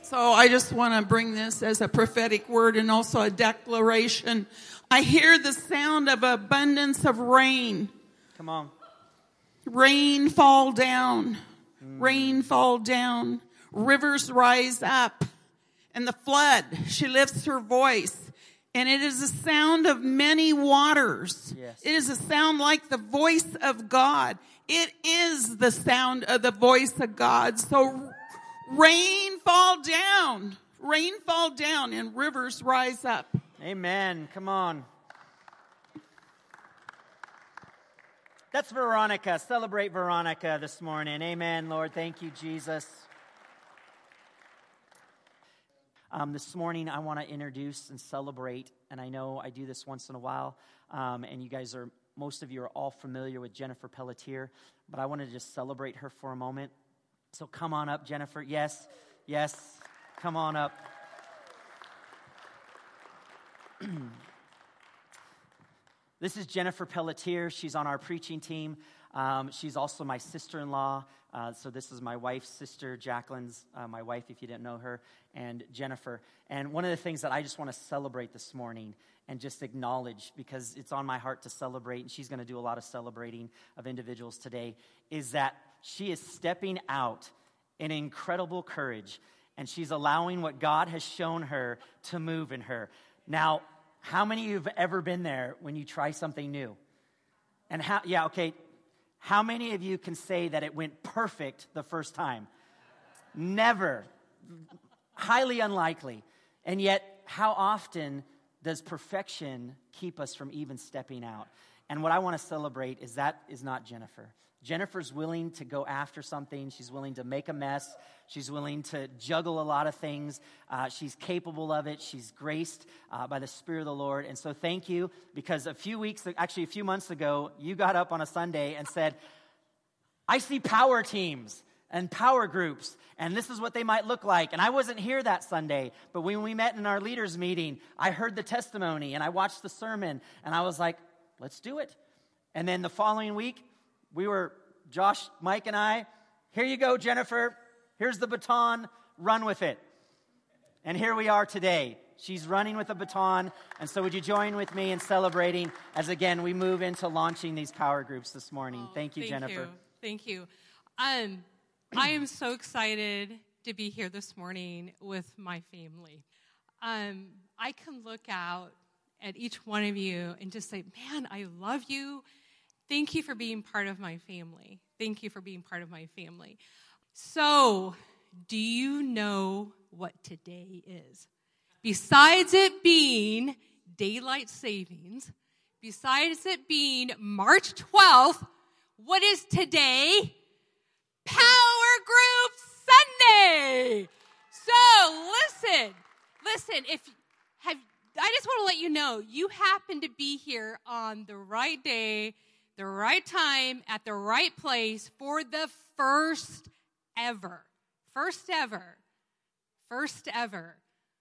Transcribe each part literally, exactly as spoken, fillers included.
So I just want to bring this as a prophetic word and also a declaration. I hear the sound of abundance of rain. Come on. Rain fall down. Mm. Rain fall down. Rivers rise up. And the flood, she lifts her voice. And it is a sound of many waters. Yes. It is a sound like the voice of God. It is the sound of the voice of God. So rain fall down. Rain fall down and rivers rise up. Amen. Come on. That's Veronica. Celebrate Veronica this morning. Amen, Lord. Thank you, Jesus. Um, this morning, I want to introduce and celebrate, and I know I do this once in a while, um, and you guys are, most of you are all familiar with Jennifer Pelletier, but I want to just celebrate her for a moment. So come on up, Jennifer. Yes, yes, come on up. This is Jennifer Pelletier. She's on our preaching team. Um, she's also my sister-in-law. Uh, so this is my wife's sister, Jacqueline's, uh, my wife, if you didn't know her, and Jennifer. And one of the things that I just want to celebrate this morning and just acknowledge, because it's on my heart to celebrate, and she's going to do a lot of celebrating of individuals today, is that she is stepping out in incredible courage, and she's allowing what God has shown her to move in her. Now, how many of you have ever been there when you try something new? And how, yeah, okay, how many of you can say that it went perfect the first time? Never. Highly unlikely. And yet, how often does perfection keep us from even stepping out? And what I want to celebrate is that is not Jennifer. Jennifer's willing to go after something. She's willing to make a mess. She's willing to juggle a lot of things. Uh, she's capable of it. She's graced uh, by the Spirit of the Lord. And so thank you, because a few weeks, actually a few months ago, you got up on a Sunday and said, I see power teams and power groups, and this is what they might look like. And I wasn't here that Sunday, but when we met in our leaders meeting, I heard the testimony, and I watched the sermon, and I was like, let's do it. And then the following week, we were, Josh, Mike, and I, here you go, Jennifer. Here's the baton. Run with it. And here we are today. She's running with the baton. And so would you join with me in celebrating as, again, we move into launching these power groups this morning. Oh, thank you, thank Jennifer. You. Thank you. Um, I am so excited to be here this morning with my family. Um, I can look out at each one of you and just say, man, I love you. Thank you for being part of my family. Thank you for being part of my family. So, do you know what today is? Besides it being daylight savings, besides it being March twelfth, what is today? Power Group Sunday. So, listen, listen, if have I just want to let you know, you happen to be here on the right day, the right time, at the right place for the first ever, first ever, first ever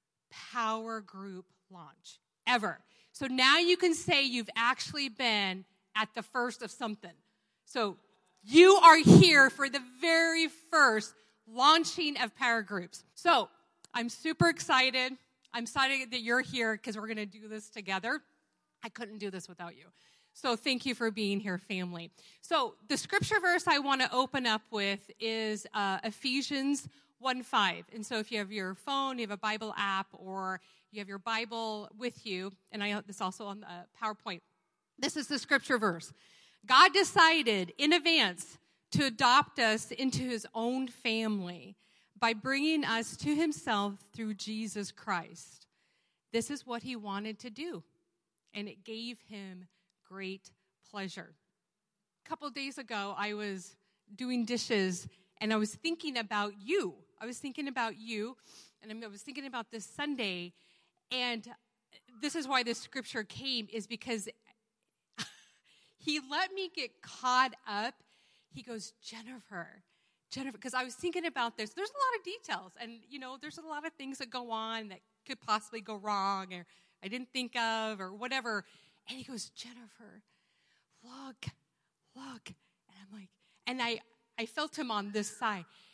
Power Group launch, ever. So now you can say you've actually been at the first of something. So you are here for the very first launching of Power Groups. So I'm super excited. I'm excited that you're here because we're going to do this together. I couldn't do this without you. So thank you for being here, family. So the scripture verse I want to open up with is uh, Ephesians one five. And so if you have your phone, you have a Bible app, or you have your Bible with you, and I have this also on the PowerPoint. This is the scripture verse. God decided in advance to adopt us into his own family by bringing us to himself through Jesus Christ. This is what he wanted to do, and it gave him great pleasure. A couple of days ago, I was doing dishes, and I was thinking about you. I was thinking about you, and I was thinking about this Sunday, and this is why this scripture came, is because he let me get caught up. He goes, Jennifer, Jennifer, because I was thinking about this. There's a lot of details, and, you know, there's a lot of things that go on that could possibly go wrong, or I didn't think of, or whatever. And he goes, Jennifer, look, look. And I'm like, and I, I felt him on this side.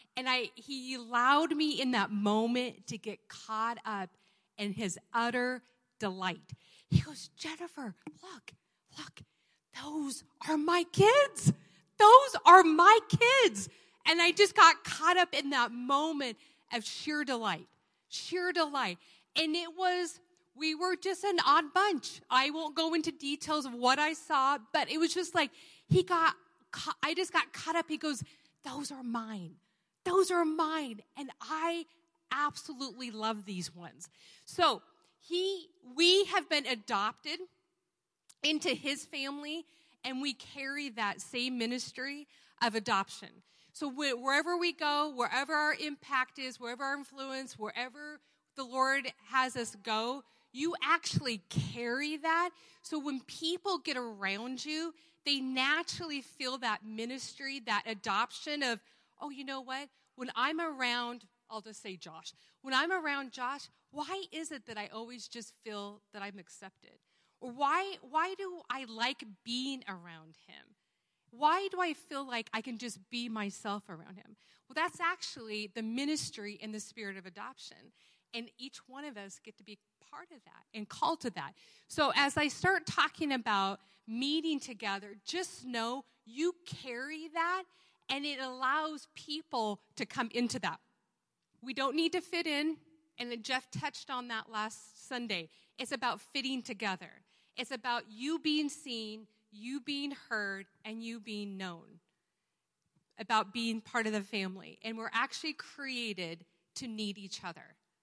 And I, he allowed me in that moment to get caught up in his utter delight. He goes, Jennifer, look, look, those are my kids. Those are my kids. And I just got caught up in that moment of sheer delight, sheer delight. And it was, we were just an odd bunch. I won't go into details of what I saw, but it was just like, he got, I just got caught up. He goes, those are mine. Those are mine. And I absolutely love these ones. So he, we have been adopted into his family, and we carry that same ministry of adoption. So wherever we go, wherever our impact is, wherever our influence, wherever the Lord has us go, you actually carry that. So when people get around you, they naturally feel that ministry, that adoption of, oh, you know what? When I'm around, I'll just say Josh. When I'm around Josh, why is it that I always just feel that I'm accepted? Or why, why do I like being around him? Why do I feel like I can just be myself around him? Well, that's actually the ministry in the spirit of adoption. And each one of us get to be part of that and called to that. So as I start talking about meeting together, just know you carry that, and it allows people to come into that. We don't need to fit in, and Jeff touched on that last Sunday. It's about fitting together. It's about you being seen, you being heard, and you being known. About being part of the family. And we're actually created to need each other.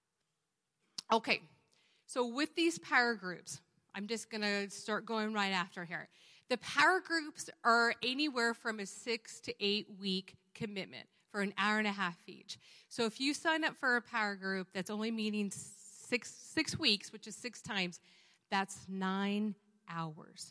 Okay, so with these power groups, I'm just going to start going right after here. The power groups are anywhere from a six to eight week commitment for an hour and a half each. So if you sign up for a power group that's only meeting six, six weeks, which is six times, that's nine hours.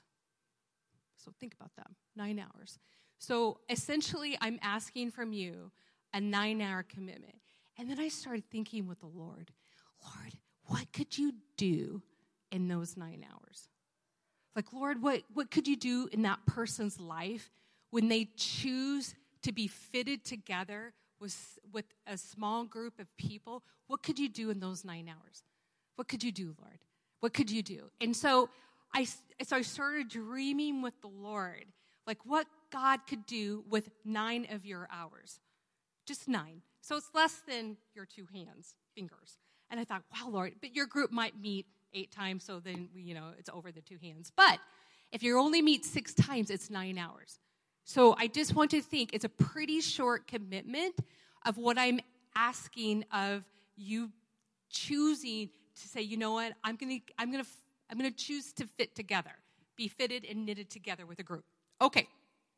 So think about that, nine hours. So essentially, I'm asking from you a nine-hour commitment. And then I started thinking with the Lord, Lord, what could you do in those nine hours? Like, Lord, what, what could you do in that person's life when they choose to be fitted together with, with a small group of people? What could you do in those nine hours? What could you do, Lord? What could you do? And so I, so I started dreaming with the Lord, like what God could do with nine of your hours. Just nine. So it's less than your two hands, fingers. And I thought, wow, Lord, but your group might meet eight times, so then, you know, it's over the two hands. But if you only meet six times, it's nine hours. So I just want to think it's a pretty short commitment of what I'm asking of you choosing to say, you know what, I'm going to I'm going to I'm going to choose to fit together, be fitted and knitted together with a group. Okay.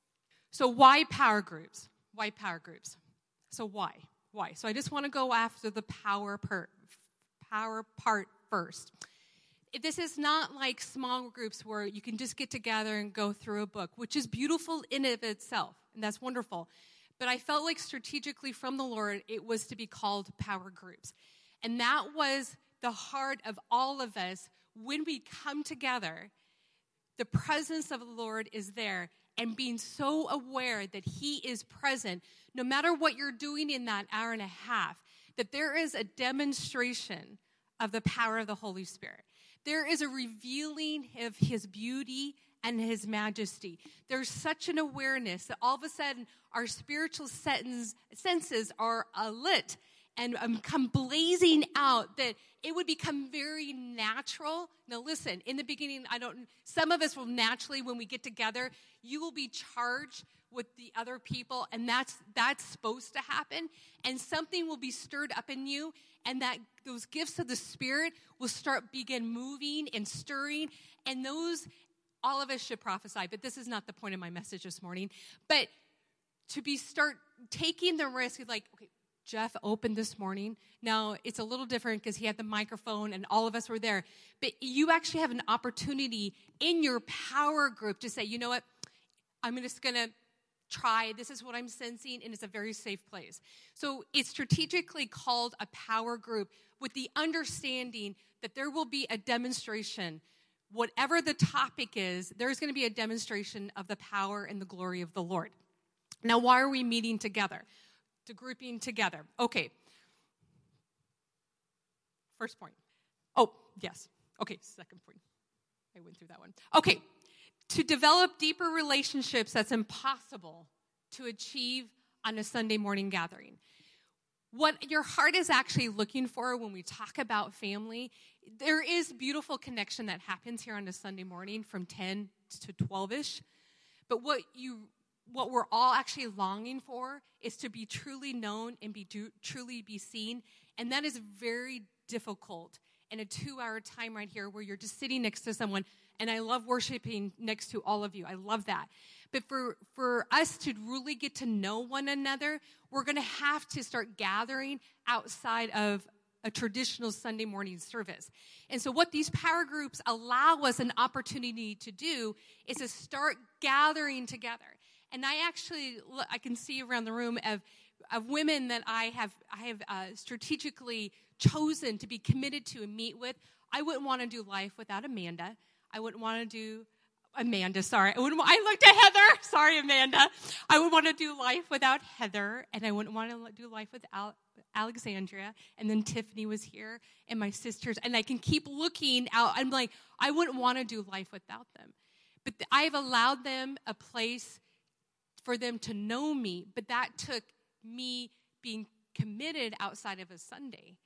So why power groups? Why power groups? So why? Why? So I just want to go after the power part, power part first. This is not like small groups where you can just get together and go through a book, which is beautiful in and of itself, and that's wonderful. But I felt like strategically from the Lord, it was to be called power groups. And that was the heart of all of us. When we come together, the presence of the Lord is there, and being so aware that he is present, no matter what you're doing in that hour and a half, that there is a demonstration of the power of the Holy Spirit. There is a revealing of his beauty and his majesty. There's such an awareness that all of a sudden our spiritual senses are lit and um, come blazing out, that it would become very natural. Now listen, in the beginning, I don't, some of us will naturally, when we get together, you will be charged with the other people, and that's that's supposed to happen, and something will be stirred up in you, and that those gifts of the Spirit will start begin moving and stirring, and those, all of us should prophesy, but this is not the point of my message this morning, but to be start taking the risk of like, okay, Jeff opened this morning. Now, it's a little different because he had the microphone and all of us were there. But you actually have an opportunity in your power group to say, you know what, I'm just going to try. This is what I'm sensing, and it's a very safe place. So it's strategically called a power group with the understanding that there will be a demonstration. Whatever the topic is, there's going to be a demonstration of the power and the glory of the Lord. Now, why are we meeting together? to grouping together. Okay. First point. Oh, yes. Okay, second point. I went through that one. Okay. To develop deeper relationships that's impossible to achieve on a Sunday morning gathering. What your heart is actually looking for when we talk about family, there is beautiful connection that happens here on a Sunday morning from ten to twelve-ish. But what you, what we're all actually longing for is to be truly known and be do, truly be seen. And that is very difficult in a two-hour time right here where you're just sitting next to someone. And I love worshiping next to all of you. I love that. But for, for us to really get to know one another, we're going to have to start gathering outside of a traditional Sunday morning service. And so what these power groups allow us an opportunity to do is to start gathering together. And I actually, I can see around the room of, of women that I have, I have uh, strategically chosen to be committed to and meet with. I wouldn't want to do life without Amanda. I wouldn't want to do Amanda, sorry. I wouldn't. I looked at Heather. Sorry, Amanda. I would want to do life without Heather, and I wouldn't want to do life with Al- Alexandria. And then Tiffany was here, and my sisters. And I can keep looking out. I'm like, I wouldn't want to do life without them. But th- I've allowed them a place for them to know me, but that took me being committed outside of a Sunday.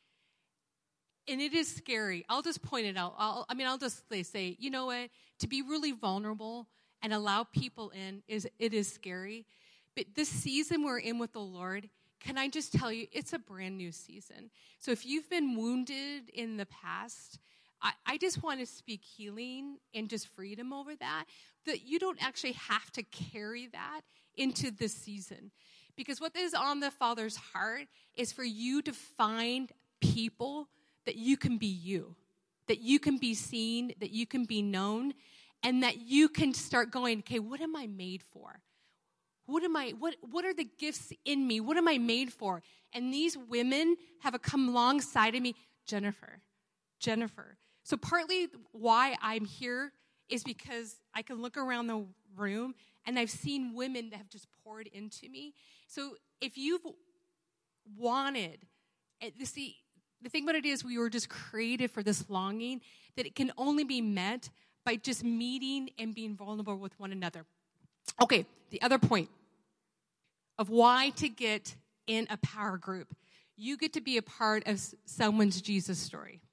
And it is scary. I'll just point it out. I'll, I mean, I'll just say, you know what? To be really vulnerable and allow people in, is it is scary. But this season we're in with the Lord, can I just tell you, it's a brand new season. So if you've been wounded in the past, I, I just want to speak healing and just freedom over that, that you don't actually have to carry that into this season. Because what is on the Father's heart is for you to find people that you can be you, that you can be seen, that you can be known, and that you can start going, okay, what am I made for? What am I, what, what are the gifts in me? What am I made for? And these women have come alongside of me. Jennifer, Jennifer. So partly why I'm here is because I can look around the room and I've seen women that have just poured into me. So if you've wanted, see, the thing about it is we were just created for this longing that it can only be met by just meeting and being vulnerable with one another. Okay, the other point of why to get in a power group. You get to be a part of someone's Jesus story.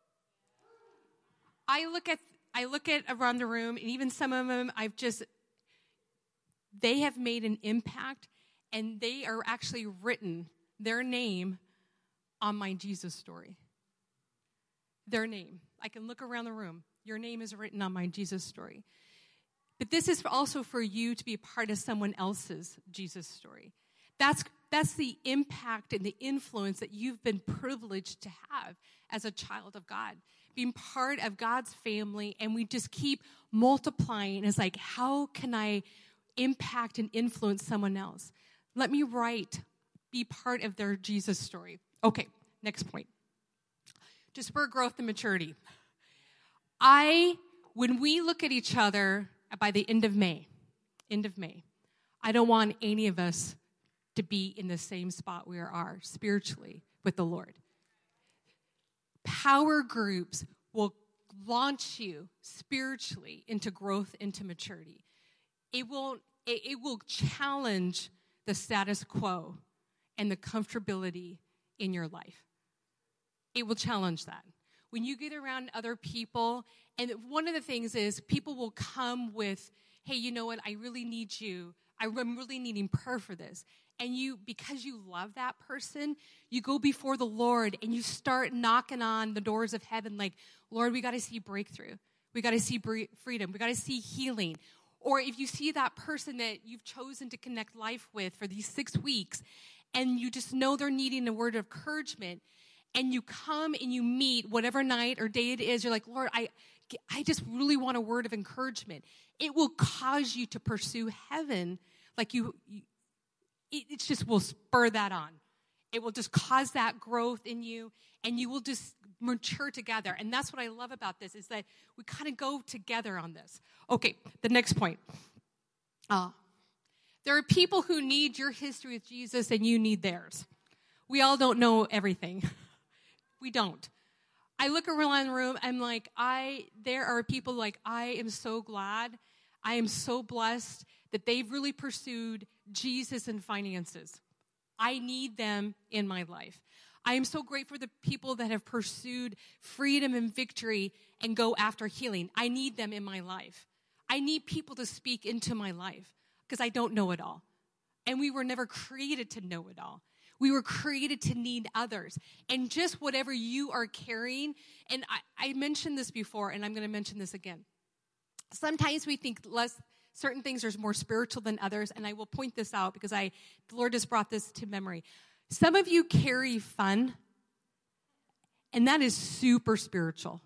I look at I look at around the room, and even some of them I've just, they have made an impact, and they are actually written, their name, on my Jesus story. Their name. I can look around the room. Your name is written on my Jesus story. But this is also for you to be a part of someone else's Jesus story. That's that's the impact and the influence that you've been privileged to have as a child of God. Being part of God's family, and we just keep multiplying. It's like, how can I impact and influence someone else? Let me write, be part of their Jesus story. Okay, next point. To spur growth and maturity. I, when we look at each other by the end of May, end of May, I don't want any of us to be in the same spot we are spiritually with the Lord. Power groups will launch you spiritually into growth, into maturity. It will, it, it will challenge the status quo and the comfortability in your life. It will challenge that. When you get around other people, and one of the things is people will come with, hey, you know what, I really need you. I'm really needing prayer for this. And you, because you love that person, you go before the Lord and you start knocking on the doors of heaven like, Lord, we got to see breakthrough. We got to see freedom. We got to see healing. Or if you see that person that you've chosen to connect life with for these six weeks, and you just know they're needing a word of encouragement, and you come and you meet whatever night or day it is, you're like, Lord, I, I just really want a word of encouragement. It will cause you to pursue heaven like you, you it, it just will spur that on. It will just cause that growth in you, and you will just mature together. And that's what I love about this, is that we kind of go together on this. Okay, the next point. Uh, There are people who need your history with Jesus and you need theirs. We all don't know everything. We don't. I look around the room, I'm like, I, there are people like, I am so glad, I am so blessed that they've really pursued Jesus and finances. I need them in my life. I am so grateful for the people that have pursued freedom and victory and go after healing. I need them in my life. I need people to speak into my life because I don't know it all. And we were never created to know it all. We were created to need others. And just whatever you are carrying, and I, I mentioned this before, and I'm going to mention this again. Sometimes we think less certain things are more spiritual than others, and I will point this out because I the Lord just brought this to memory. Some of you carry fun, and that is super spiritual.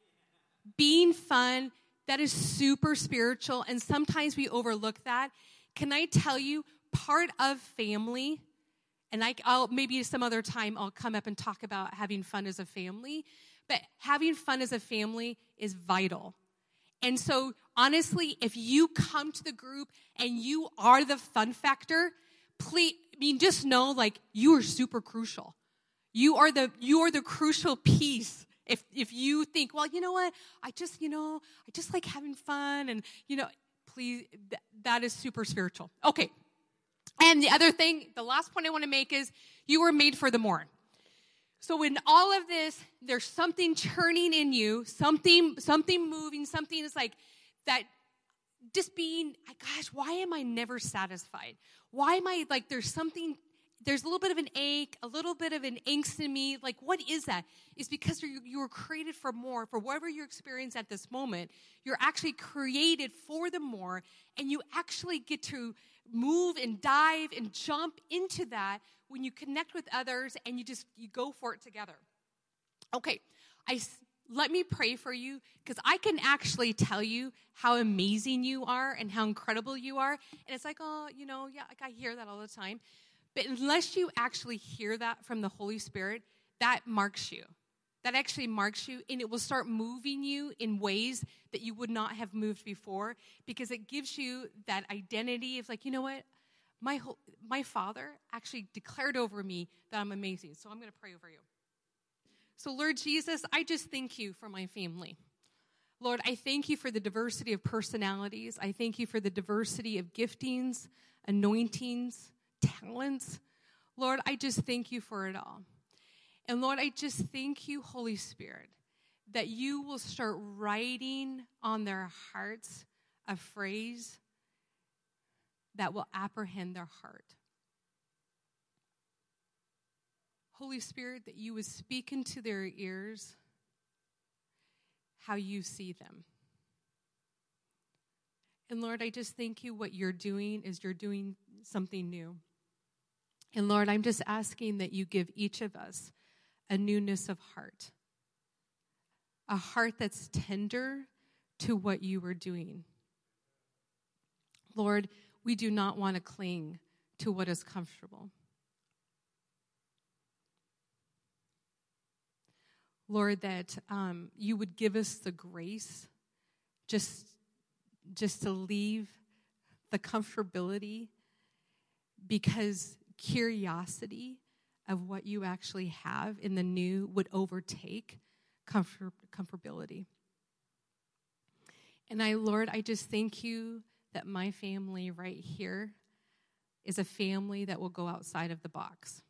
Being fun, that is super spiritual, and sometimes we overlook that. Can I tell you, part of family, and I, I'll maybe some other time I'll come up and talk about having fun as a family, but having fun as a family is vital. And so, honestly, if you come to the group and you are the fun factor, please, I mean, just know, like, you are super crucial. You are the you are the crucial piece. If if you think, well, you know what, I just, you know, I just like having fun, and, you know, please, th- that is super spiritual. Okay. And the other thing, the last point I want to make is you were made for the more. So in all of this, there's something churning in you, something something moving, something is like that just being, gosh, why am I never satisfied? Why am I, like, there's something, there's a little bit of an ache, a little bit of an angst in me. Like, what is that? It's because you, you were created for more. For whatever you're experiencing at this moment, you're actually created for the more, and you actually get to move and dive and jump into that when you connect with others and you just, you go for it together. Okay, I, let me pray for you, because I can actually tell you how amazing you are and how incredible you are. And it's like, oh, you know, yeah, like I hear that all the time. But unless you actually hear that from the Holy Spirit, that marks you. That actually marks you, and it will start moving you in ways that you would not have moved before, because it gives you that identity of, like, you know what? My whole, my Father actually declared over me that I'm amazing. So I'm going to pray over you. So, Lord Jesus, I just thank you for my family. Lord, I thank you for the diversity of personalities. I thank you for the diversity of giftings, anointings, talents. Lord, I just thank you for it all. And Lord, I just thank you, Holy Spirit, that you will start writing on their hearts a phrase that will apprehend their heart. Holy Spirit, that you would speak into their ears how you see them. And Lord, I just thank you what you're doing is you're doing something new. And Lord, I'm just asking that you give each of us a newness of heart, a heart that's tender to what you were doing. Lord, we do not want to cling to what is comfortable. Lord, that um, you would give us the grace just, just to leave the comfortability, because curiosity of what you actually have in the new would overtake comfort, comfortability. And I, Lord, I just thank you that my family right here is a family that will go outside of the box,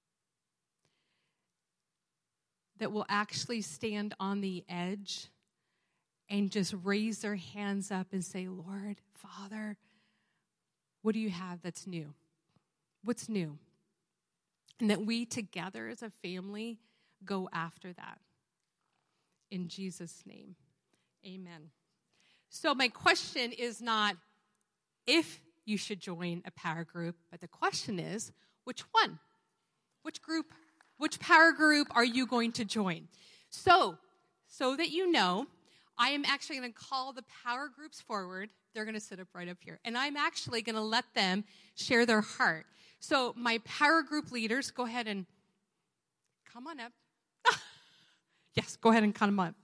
that will actually stand on the edge and just raise their hands up and say, Lord, Father, what do you have that's new? What's new? And that we together as a family go after that. In Jesus' name, amen. So my question is not if you should join a power group, but the question is, which one? Which group, which power group are you going to join? So, so that you know, I am actually going to call the power groups forward. They're going to sit up right up here. And I'm actually going to let them share their heart. So my power group leaders, go ahead and come on up. Yes, go ahead and come on up.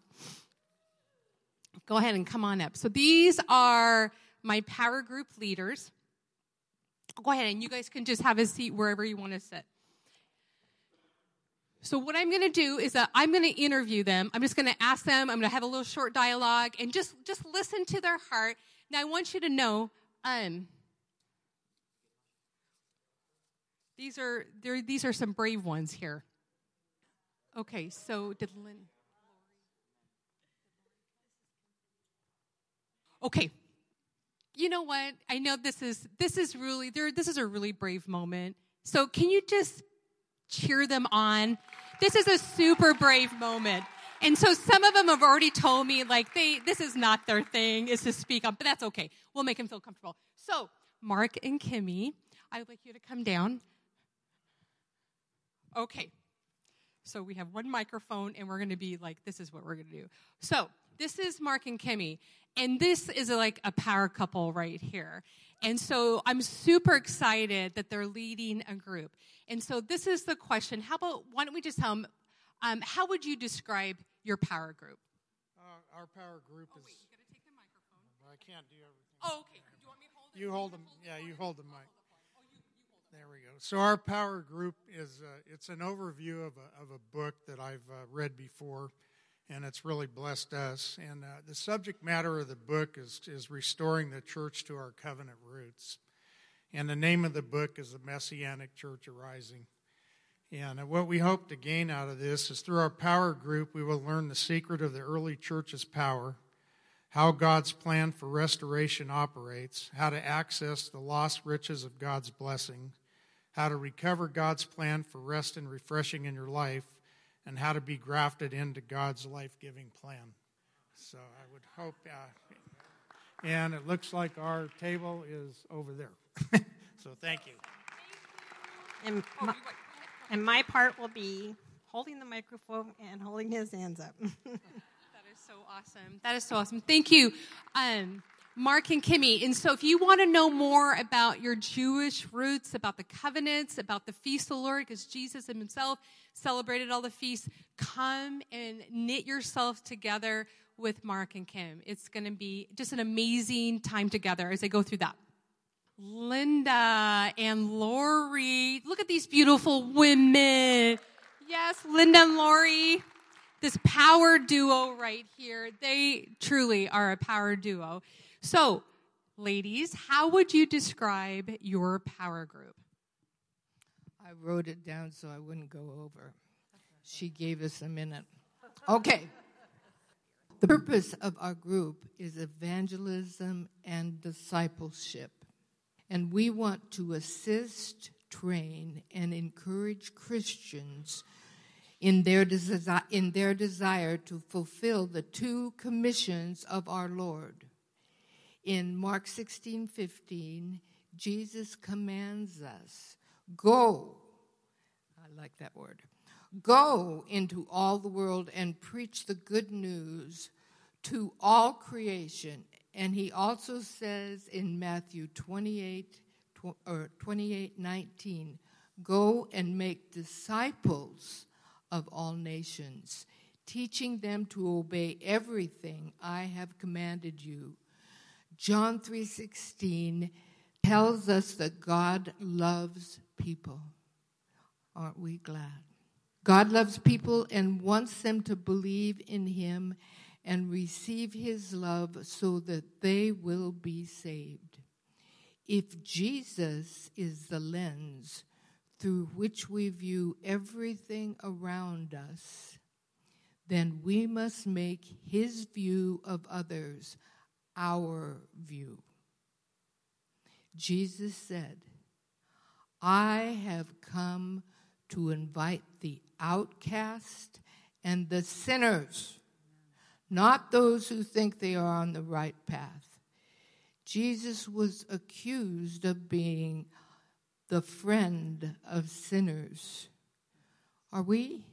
Go ahead and come on up. So these are my power group leaders. Go ahead, and you guys can just have a seat wherever you want to sit. So what I'm going to do is that I'm going to interview them. I'm just going to ask them. I'm going to have a little short dialogue and just, just listen to their heart. Now, I want you to know, um, these are there. These are some brave ones here. Okay, so did Lynn? Okay. You know what? I know this is this is really there. This is a really brave moment. So can you just cheer them on? This is a super brave moment. And so some of them have already told me, like, they this is not their thing, is to speak up, but that's okay. We'll make them feel comfortable. So, Mark and Kimmy, I would like you to come down. Okay. So we have one microphone, and we're going to be like, this is what we're going to do. So this is Mark and Kimmy, and this is a, like a power couple right here. And so I'm super excited that they're leading a group. And so this is the question. How about, why don't we just tell them, um, how would you describe your power group? Uh, our power group oh, is... wait, you got to take the microphone. I can't do everything. Oh, okay. Do you want me to hold it? You hold them. Hold Yeah, it? you hold the mic. Oh, you, you hold it. There we go. So our power group is, uh, it's an overview of a, of a book that I've uh, read before, and it's really blessed us. And uh, the subject matter of the book is, is restoring the church to our covenant roots. And the name of the book is The Messianic Church Arising. And uh, what we hope to gain out of this is through our power group, we will learn the secret of the early church's power, how God's plan for restoration operates, how to access the lost riches of God's blessing, how to recover God's plan for rest and refreshing in your life, and how to be grafted into God's life-giving plan. So I would hope, uh, and it looks like our table is over there. So thank you. And my, and my part will be holding the microphone and holding his hands up. That is so awesome. That is so awesome. Thank you, um, Mark and Kimmy. And so if you want to know more about your Jewish roots, about the covenants, about the feast of the Lord, because Jesus himself celebrated all the feasts, come and knit yourself together with Mark and Kim. It's going to be just an amazing time together as they go through that. Linda and Lori. Look at these beautiful women. Yes, Linda and Lori. This power duo right here. They truly are a power duo. So, ladies, how would you describe your power group? I wrote it down so I wouldn't go over. She gave us a minute. Okay. The purpose of our group is evangelism and discipleship. And we want to assist, train, and encourage Christians in their, desi- in their desire to fulfill the two commissions of our Lord. In Mark sixteen fifteen, Jesus commands us, go, I like that word, go into all the world and preach the good news to all creation. And he also says in Matthew twenty-eight, tw- or twenty-eight nineteen, go and make disciples of all nations, teaching them to obey everything I have commanded you. John three sixteen tells us that God loves people. Aren't we glad? God loves people and wants them to believe in him and receive his love so that they will be saved. If Jesus is the lens through which we view everything around us, then we must make his view of others our view. Jesus said, I have come to invite the outcast and the sinners, not those who think they are on the right path. Jesus was accused of being the friend of sinners. Are we?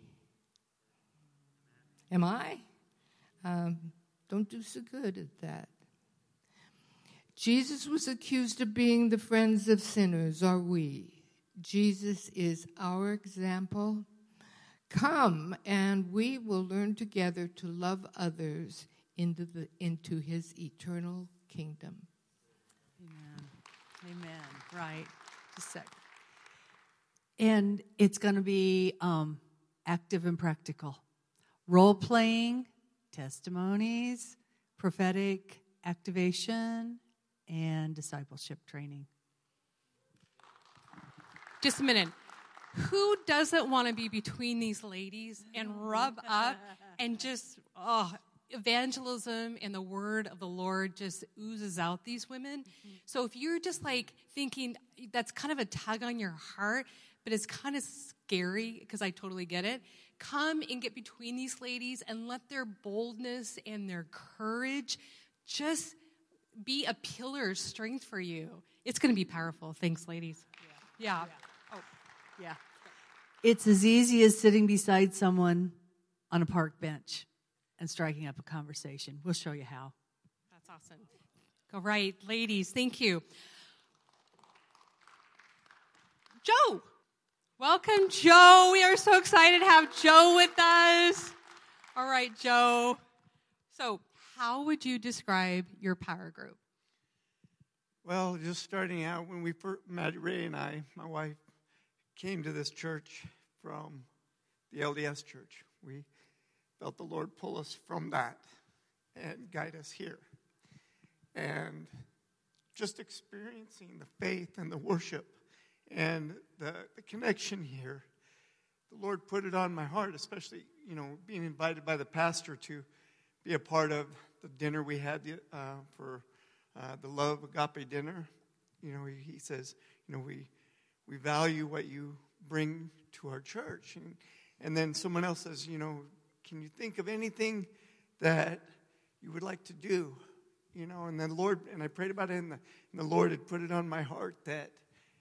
Am I? Um, don't do so good at that. Jesus was accused of being the friends of sinners. Are we? Jesus is our example. Come, and we will learn together to love others into the into his eternal kingdom. Amen. Amen. Right. sick. And it's going to be um, active and practical. Role-playing, testimonies, prophetic activation, and discipleship training. Just a minute. Who doesn't want to be between these ladies and rub up and just, oh, evangelism and the word of the Lord just oozes out these women. Mm-hmm. So if you're just like thinking that's kind of a tug on your heart, but it's kind of scary because I totally get it, come and get between these ladies and let their boldness and their courage just be a pillar of strength for you. It's going to be powerful. Thanks, ladies. Yeah. yeah. yeah. Oh, yeah. It's as easy as sitting beside someone on a park bench and striking up a conversation. We'll show you how. That's awesome. All right, ladies, thank you. Joe. Welcome, Joe. We are so excited to have Joe with us. All right, Joe. So, how would you describe your power group? Well, just starting out, when we first, Maddie Ray and I, my wife, came to this church from the L D S church, we felt the Lord pull us from that and guide us here. And just experiencing the faith and the worship and the, the connection here, the Lord put it on my heart, especially, you know, being invited by the pastor to be a part of the dinner we had uh, for uh, the Love Agape dinner. You know, he, he says, you know, we we value what you bring to our church. And, and then someone else says, you know, can you think of anything that you would like to do? You know, and then the Lord, and I prayed about it, and the, and the Lord had put it on my heart that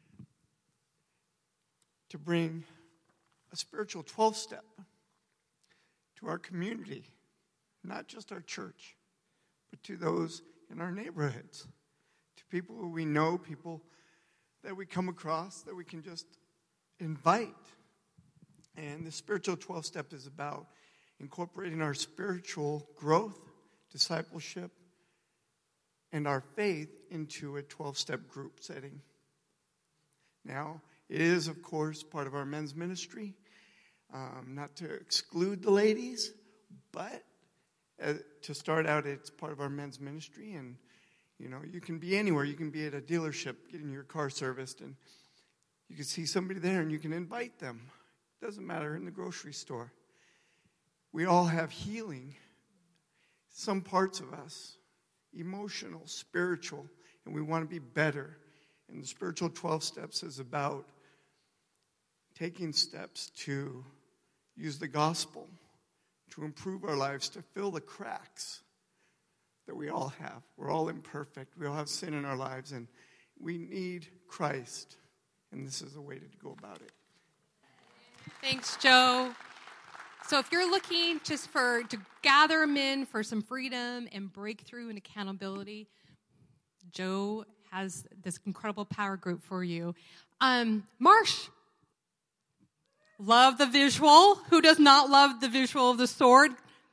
to bring a spiritual twelve-step to our community, not just our church, but to those in our neighborhoods, to people who we know, people that we come across, that we can just invite. And the spiritual twelve-step is about incorporating our spiritual growth, discipleship, and our faith into a twelve-step group setting. Now, it is, of course, part of our men's ministry, um, not to exclude the ladies, but uh, to start out, it's part of our men's ministry. And, you know, you can be anywhere. You can be at a dealership getting your car serviced, and you can see somebody there, and you can invite them. It doesn't matter, in the grocery store. We all have healing, some parts of us, emotional, spiritual, and we want to be better. And the spiritual twelve steps is about taking steps to use the gospel to improve our lives, to fill the cracks that we all have. We're all imperfect. We all have sin in our lives, and we need Christ. And this is the way to go about it. Thanks, Joe. So if you're looking just for to gather men for some freedom and breakthrough and accountability, Joe has this incredible power group for you. Um, Marsh. Love the visual. Who does not love the visual of the sword?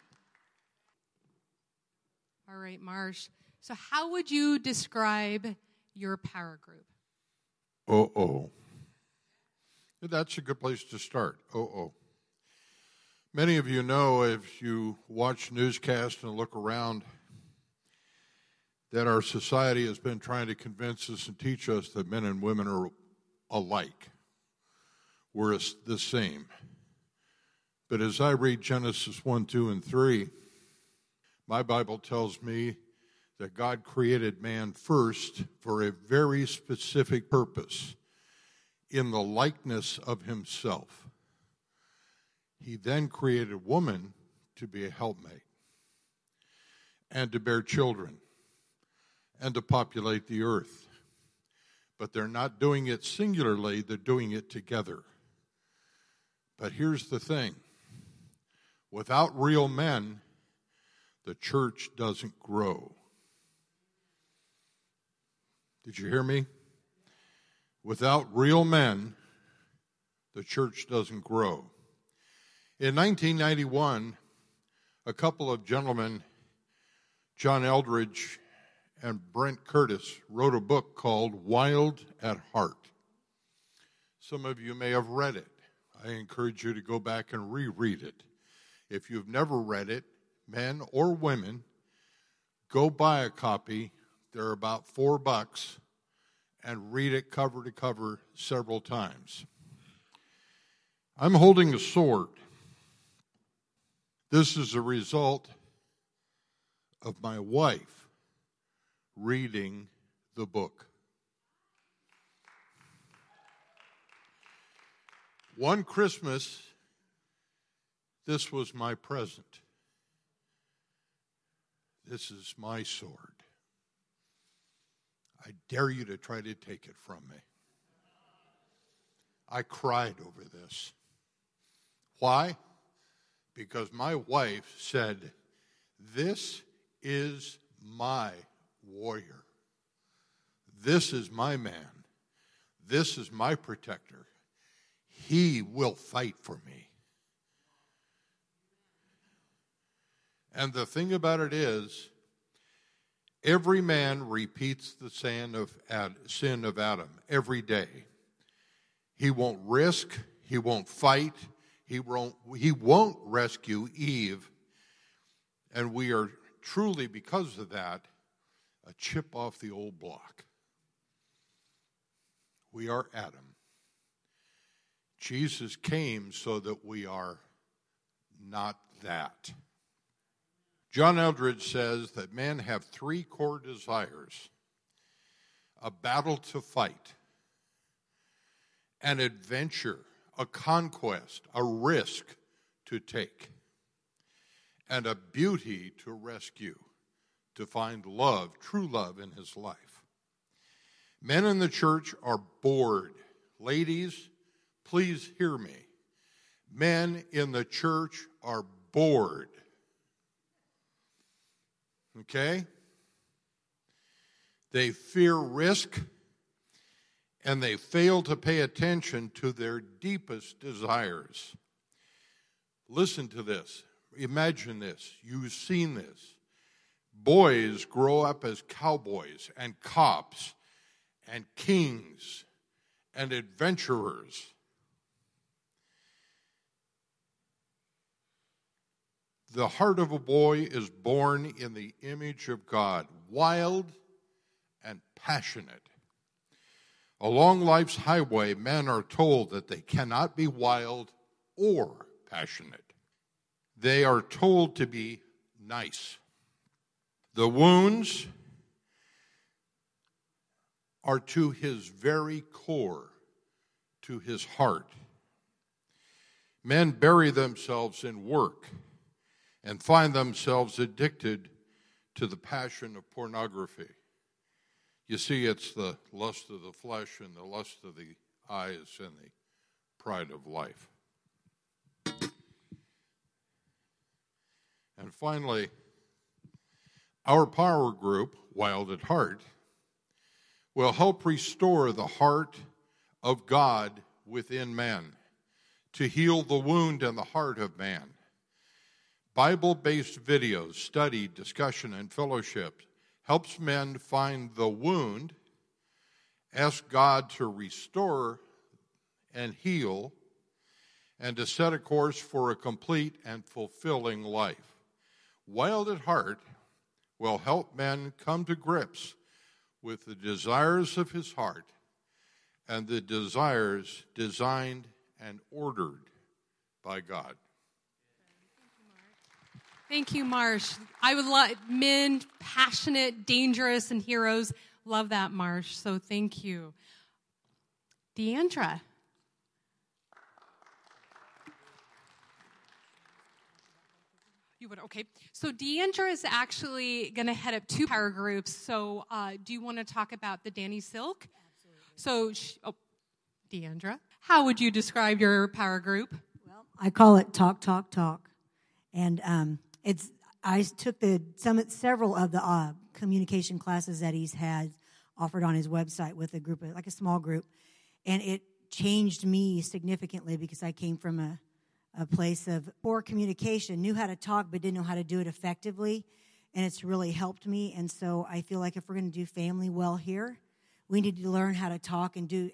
All right, Marsh. So how would you describe your power group? Uh-oh. That's a good place to start. Uh-oh. Many of you know, if you watch newscasts and look around, that our society has been trying to convince us and teach us that men and women are alike. We're the same. But as I read Genesis one, two, and three, my Bible tells me that God created man first for a very specific purpose, in the likeness of himself. He then created woman to be a helpmate and to bear children and to populate the earth. But they're not doing it singularly, they're doing it together. But here's the thing. Without real men, the church doesn't grow. Did you hear me? Without real men, the church doesn't grow. In nineteen ninety-one, a couple of gentlemen, John Eldridge and Brent Curtis, wrote a book called Wild at Heart. Some of you may have read it. I encourage you to go back and reread it. If you've never read it, men or women, go buy a copy. They're about four bucks, and read it cover to cover several times. I'm holding a sword. This is a result of my wife reading the book. One Christmas, this was my present. This is my sword. I dare you to try to take it from me. I cried over this. Why? Because my wife said, this is my warrior. This is my man. This is my protector. He will fight for me. And the thing about it is, every man repeats the sin of Ad, sin of Adam every day. He won't risk, he won't fight, he won't, he won't rescue Eve. And we are truly, because of that, a chip off the old block. We are Adam. Jesus came so that we are not that. John Eldredge says that men have three core desires: a battle to fight, an adventure, a conquest, a risk to take, and a beauty to rescue, to find love, true love in his life. Men in the church are bored. Ladies, please hear me. Men in the church are bored. Okay? They fear risk, and they fail to pay attention to their deepest desires. Listen to this. Imagine this. You've seen this. Boys grow up as cowboys and cops and kings and adventurers. The heart of a boy is born in the image of God, wild and passionate. Along life's highway, men are told that they cannot be wild or passionate. They are told to be nice. The wounds are to his very core, to his heart. Men bury themselves in work and find themselves addicted to the passion of pornography. You see, it's the lust of the flesh and the lust of the eyes and the pride of life. And finally, our power group, Wild at Heart, will help restore the heart of God within man, to heal the wound in the heart of man. Bible-based videos, study, discussion, and fellowship helps men find the wound, ask God to restore and heal, and to set a course for a complete and fulfilling life. Wild at Heart will help men come to grips with the desires of his heart and the desires designed and ordered by God. Thank you, Marsh. I would love men, passionate, dangerous, and heroes. Love that, Marsh. So thank you. Deandra. You would, okay. So Deandra is actually going to head up two power groups. So uh, do you want to talk about the Danny Silk? Absolutely. So, she, oh, Deandra, how would you describe your power group? Well, I call it Talk, Talk, Talk. And um, it's I took the some several of the uh, communication classes that he's had offered on his website with a group, of, like a small group. And it changed me significantly because I came from a a place of poor communication, knew how to talk but didn't know how to do it effectively, and it's really helped me. And so I feel like if we're going to do family well here, we need to learn how to talk and do and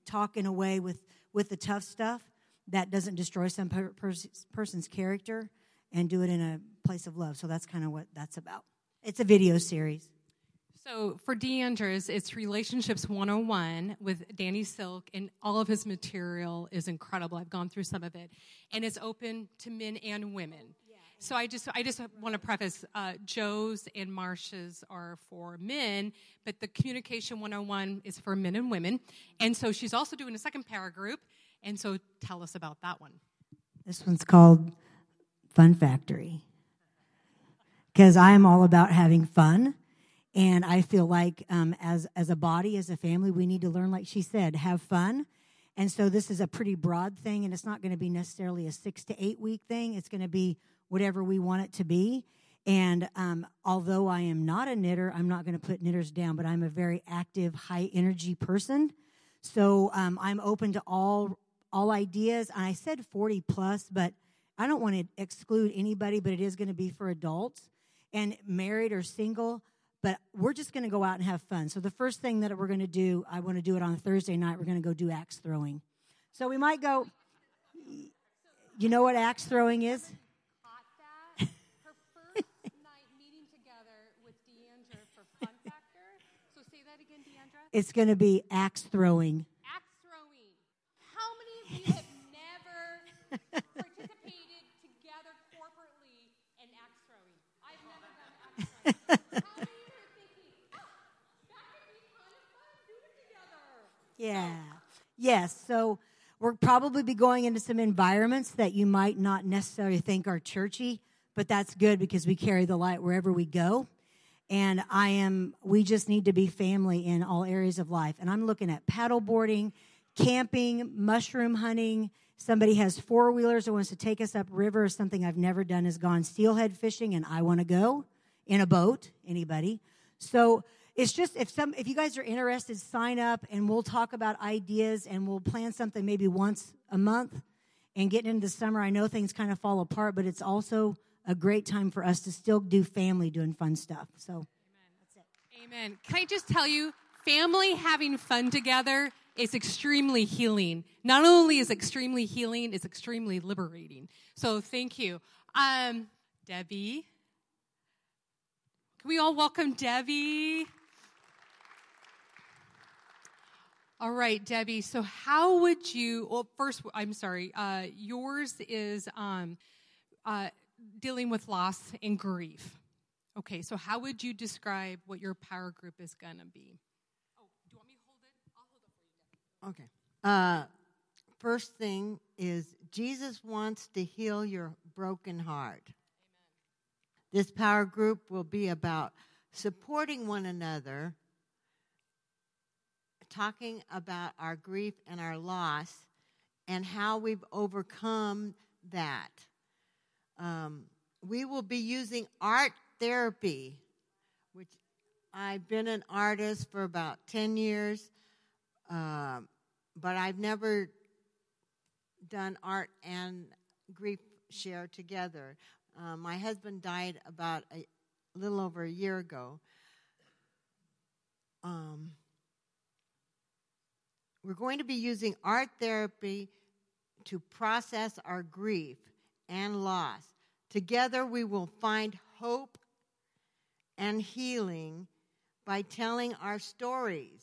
talk in a way with, with the tough stuff that doesn't destroy some per- pers- person's character, and do it in a place of love. So that's kind of what that's about. It's a video series. So for Deandre's, it's Relationships one oh one with Danny Silk, and all of his material is incredible. I've gone through some of it, and it's open to men and women. So I just I just want to preface, uh, Joe's and Marsha's are for men, but the Communication one oh one is for men and women. And so she's also doing a second para group, and so tell us about that one. This one's called Fun Factory, because I'm all about having fun, and I feel like um, as as a body, as a family, we need to learn, like she said, have fun. And so this is a pretty broad thing, and it's not going to be necessarily a six to eight week thing. It's going to be whatever we want it to be. And um, although I am not a knitter, I'm not going to put knitters down, but I'm a very active, high energy person. So um, I'm open to all all ideas. And I said forty plus, but I don't want to exclude anybody, but it is going to be for adults and married or single. But we're just going to go out and have fun. So the first thing that we're going to do, I want to do it on Thursday night. We're going to go do axe throwing. So we might go, you know what axe throwing is? It's going to be axe throwing. Axe throwing. How many of you have never participated together corporately in axe throwing? I've never done axe throwing. How many of you are thinking, oh, that could be kind of fun, do it together? Yeah. Yes. So we'll probably be going into some environments that you might not necessarily think are churchy, but that's good because we carry the light wherever we go. And I am, we just need to be family in all areas of life. And I'm looking at paddle boarding, camping, mushroom hunting. Somebody has four-wheelers that wants to take us upriver. Something I've never done is gone steelhead fishing, and I want to go in a boat. Anybody? So it's just, if some, if you guys are interested, sign up, and we'll talk about ideas, and we'll plan something maybe once a month. And getting into the summer, I know things kind of fall apart, but it's also a great time for us to still do family doing fun stuff. So, Amen. That's it. Amen. Can I just tell you, family having fun together is extremely healing. Not only is it extremely healing, it's extremely liberating. So thank you. Um, Debbie. Can we all welcome Debbie? All right, Debbie. So how would you, well, first, I'm sorry, uh, yours is, um, uh, dealing with loss and grief. Okay, so how would you describe what your power group is going to be? Oh, do you want me to hold it? I'll hold it for you. Okay. Uh, first thing is Jesus wants to heal your broken heart. Amen. This power group will be about supporting one another, talking about our grief and our loss, and how we've overcome that. Um, we will be using art therapy, which I've been an artist for about ten years, uh, but I've never done art and grief share together. Uh, my husband died about a little over a year ago. Um, we're going to be using art therapy to process our grief and loss. Together we will find hope and healing by telling our stories.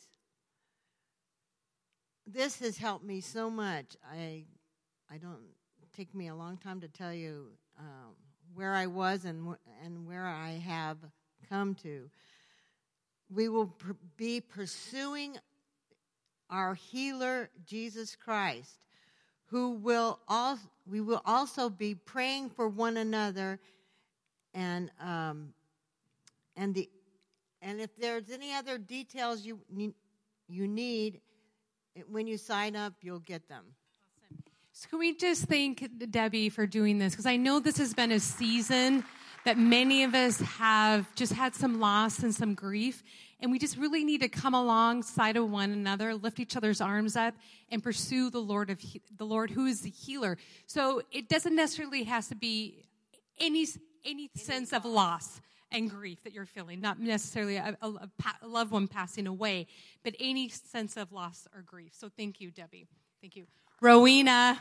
This has helped me so much. I, I don't take me a long time to tell you um, where I was and and where I have come to. We will pr- be pursuing our healer, Jesus Christ, who will also, we will also be praying for one another, and um, and the and if there's any other details you need, you need, when you sign up, you'll get them. Awesome. So can we just thank Debbie for doing this? Because I know this has been a season that many of us have just had some loss and some grief, and we just really need to come alongside of one another, lift each other's arms up, and pursue the Lord of the Lord who is the healer. So it doesn't necessarily have to be any any sense of loss. and grief that you're feeling, not necessarily a, a, a, pa- a loved one passing away, but any sense of loss or grief. So thank you, Debbie. Thank you. Rowena.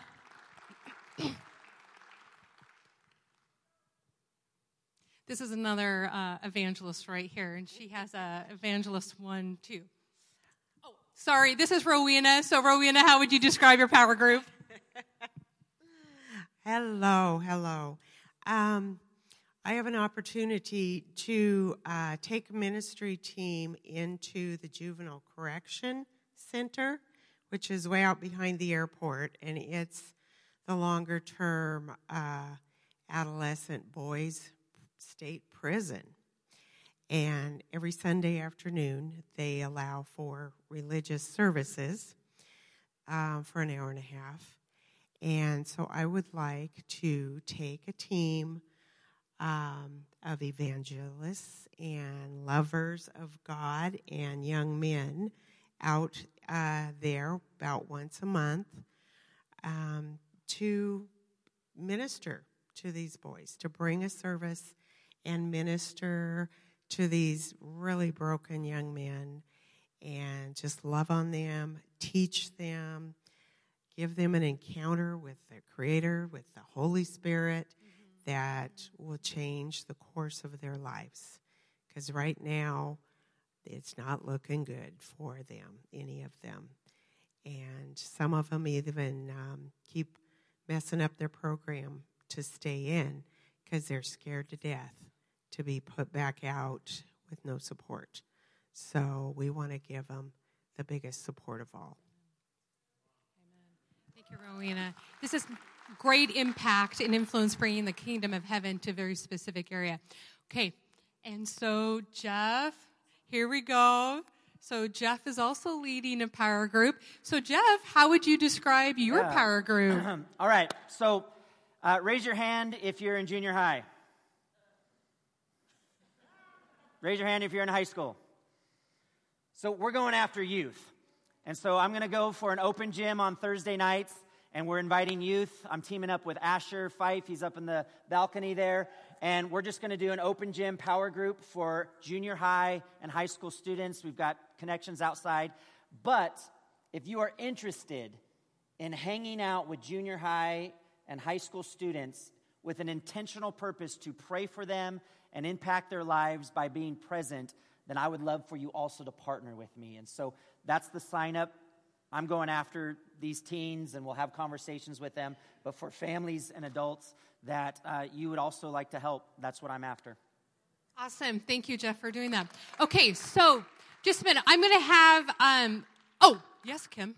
This is another uh, evangelist right here, and she has a evangelist one, too. Oh, sorry, this is Rowena. So, Rowena, how would you describe your power group? Hello, hello. Um, I have an opportunity to uh, take a ministry team into the Juvenile Correction Center, which is way out behind the airport, and it's the longer-term uh, adolescent boys state prison. And every Sunday afternoon, they allow for religious services uh, for an hour and a half. And so I would like to take a team um, of evangelists and lovers of God and young men out uh, there about once a month um, to minister to these boys, to bring a service and minister to these really broken young men and just love on them, teach them, give them an encounter with their Creator, with the Holy Spirit, mm-hmm. that will change the course of their lives. Because right now, it's not looking good for them, any of them. And some of them even um, keep messing up their program to stay in because they're scared to death to be put back out with no support. So we want to give them the biggest support of all. Amen. Thank you, Rowena. This is great impact and influence, bringing the kingdom of heaven to a very specific area. Okay, and so Jeff, here we go. So Jeff is also leading a power group. So Jeff, how would you describe your yeah. power group? All right, so uh, raise your hand if you're in junior high. Raise your hand if you're in high school. So we're going after youth. And so I'm going to go for an open gym on Thursday nights, and we're inviting youth. I'm teaming up with Asher Fife. He's up in the balcony there. And we're just going to do an open gym power group for junior high and high school students. We've got connections outside. But if you are interested in hanging out with junior high and high school students with an intentional purpose to pray for them and impact their lives by being present, then I would love for you also to partner with me. And so that's the sign up. I'm going after these teens, and we'll have conversations with them. But for families and adults that uh, you would also like to help, that's what I'm after. Awesome. Thank you, Jeff, for doing that. Okay, so just a minute. I'm going to have, um, oh, yes, Kim.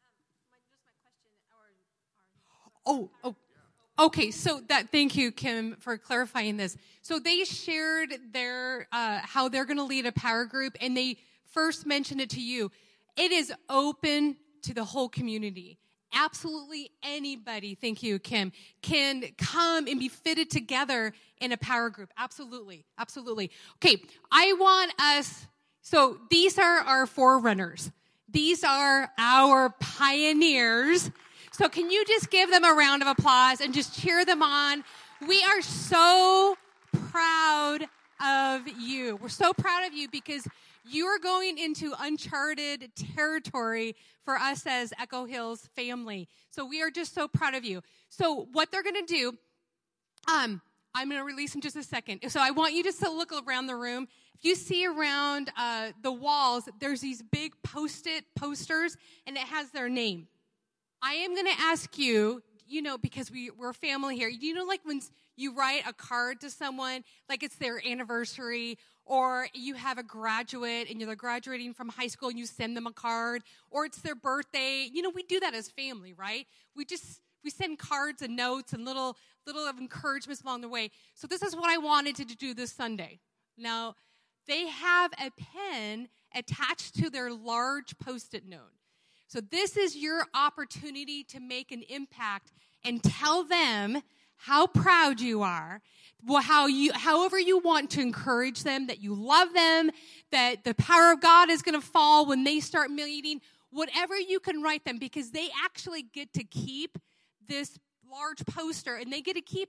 Oh, oh. Okay, so that thank you, Kim, for clarifying this. So they shared their uh, how they're going to lead a power group, and they first mentioned it to you. It is open to the whole community. Absolutely anybody, thank you, Kim, can come and be fitted together in a power group. Absolutely, absolutely. Okay, I want us, so these are our forerunners. These are our pioneers. So can you just give them a round of applause and just cheer them on? We are so proud of you. We're so proud of you because you are going into uncharted territory for us as Echo Hills family. So we are just so proud of you. So what they're going to do, um, I'm going to release in just a second. So I want you just to look around the room. If you see around uh, the walls, there's these big post-it posters, and it has their name. I am going to ask you, you know, because we, we're a family here, you know, like when you write a card to someone, like it's their anniversary, or you have a graduate and you're graduating from high school and you send them a card, or it's their birthday. You know, we do that as family, right? We just, we send cards and notes and little, little of encouragements along the way. So this is what I wanted to do this Sunday. Now, they have a pen attached to their large Post-it note. So this is your opportunity to make an impact and tell them how proud you are, well, how you, however you want to encourage them, that you love them, that the power of God is going to fall when they start meeting, whatever you can write them, because they actually get to keep this large poster, and they get to keep it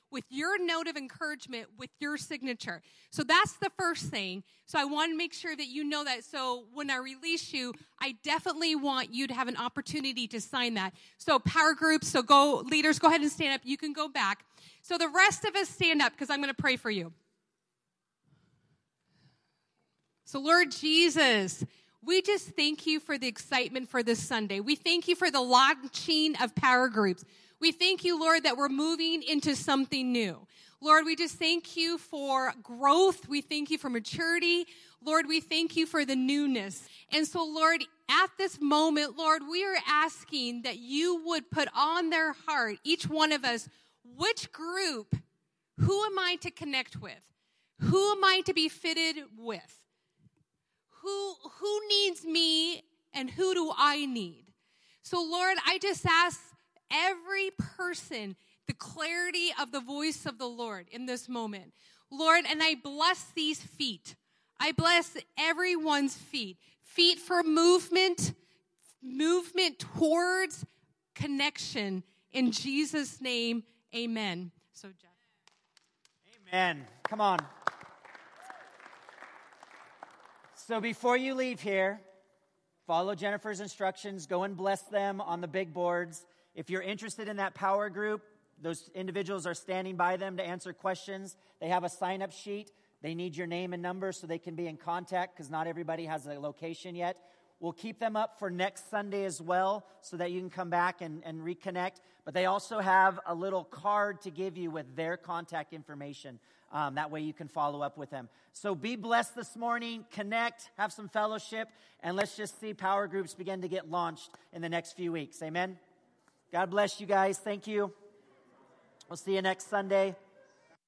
with your note of encouragement, with your signature. So that's the first thing. So I want to make sure that you know that. So when I release you, I definitely want you to have an opportunity to sign that. So power groups, so go, leaders, go ahead and stand up. You can go back. So the rest of us stand up because I'm going to pray for you. So Lord Jesus, we just thank you for the excitement for this Sunday. We thank you for the launching of power groups. We thank you, Lord, that we're moving into something new. Lord, we just thank you for growth. We thank you for maturity. Lord, we thank you for the newness. And so, Lord, at this moment, Lord, we are asking that you would put on their heart, each one of us, which group, who am I to connect with? Who am I to be fitted with? Who, who needs me and who do I need? So, Lord, I just ask every person the clarity of the voice of the Lord in this moment. Lord, and I bless these feet. I bless everyone's feet. Feet for movement, movement towards connection. In Jesus' name, amen. So, Jeff. Amen. Come on. So before you leave here, follow Jennifer's instructions. Go and bless them on the big boards. If you're interested in that power group, those individuals are standing by them to answer questions. They have a sign-up sheet. They need your name and number so they can be in contact because not everybody has a location yet. We'll keep them up for next Sunday as well so that you can come back and, and reconnect. But they also have a little card to give you with their contact information. Um, that way you can follow up with them. So be blessed this morning. Connect, have some fellowship, and let's just see power groups begin to get launched in the next few weeks. Amen? God bless you guys. Thank you. We'll see you next Sunday.